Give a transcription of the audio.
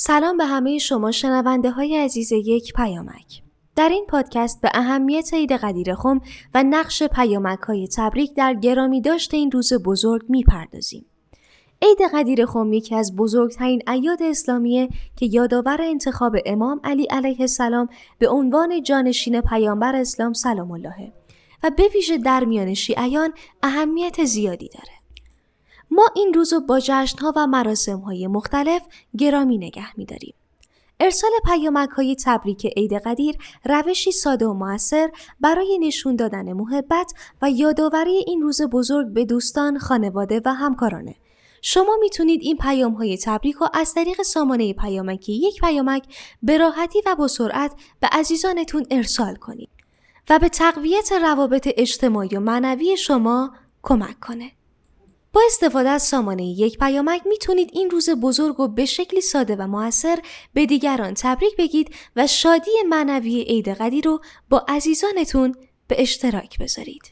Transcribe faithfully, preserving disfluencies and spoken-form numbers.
سلام به همه شما شنونده های عزیز یک پیامک. در این پادکست به اهمیت عید قدیر خم و نقش پیامک های تبریک در گرامی داشت این روز بزرگ میپردازیم. عید قدیر خم یکی از بزرگترین اعیاد اسلامیه که یادآور انتخاب امام علی علیه السلام به عنوان جانشین پیامبر اسلام سلام الله و به ویژه در میان شیعیان اهمیت زیادی داره. ما این روز رو با جشن‌ها و مراسم‌های مختلف گرامی نگه می‌داریم. ارسال پیامک‌های تبریک عید قدیر روشی ساده و مؤثر برای نشون دادن محبت و یادآوری این روز بزرگ به دوستان، خانواده و همکارانه. شما میتونید این پیام‌های تبریک رو از طریق سامانه پیامکی یک پیامک به راحتی و با سرعت به عزیزانتون ارسال کنید و به تقویت روابط اجتماعی و معنوی شما کمک کنه. با استفاده از سامانه یک پیامک میتونید این روز بزرگ رو به شکلی ساده و مؤثر به دیگران تبریک بگید و شادی معنوی عید قدیر رو با عزیزانتون به اشتراک بذارید.